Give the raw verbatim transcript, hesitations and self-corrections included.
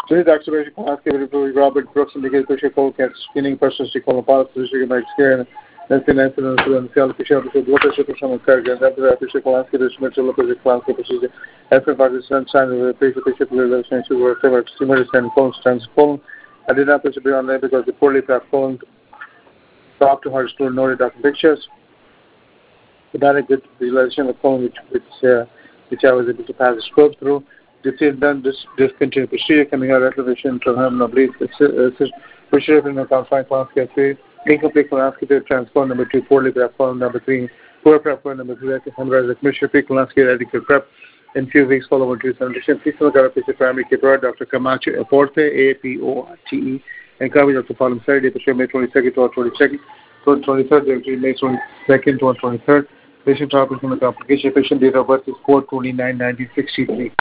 Today, Doctor Basic Hospital, Robert Brooks indicated Bishop Colcat, screening persons to call upon physician by experience, and then incidents to the Field Bishop, the Bishop of some Cargan, after that Bishop Polanski, the Mitchell of the Polanski procedure, after participants signed the Bishop Bishop relationship were favored stimulus and colon stands colon. I did not be on there because the poorly prepped colon stopped to hard stool noted document pictures. Without a good visualization of the colon, which, which, uh, which I was able to pass the scope through. This is done, this discontinued procedure coming out reclamation to him, oblique, procedure in the confined colonoscopy three, incomplete colonoscopy to transform number two, poorly prep colon number three, poor prep colon number three, summarized the commissioner pre colonoscopy adequate prep in few weeks following two seventy-seven. Please look at our patient primary care, Doctor Camacho Aporte, A P O R T E, and copy Doctor Palm Saturday, May twenty-second to twenty-second, twenty-third, May twenty-second to twenty-third. Patient topic from the complication, patient date of birth is four twenty-nine nineteen sixty-three.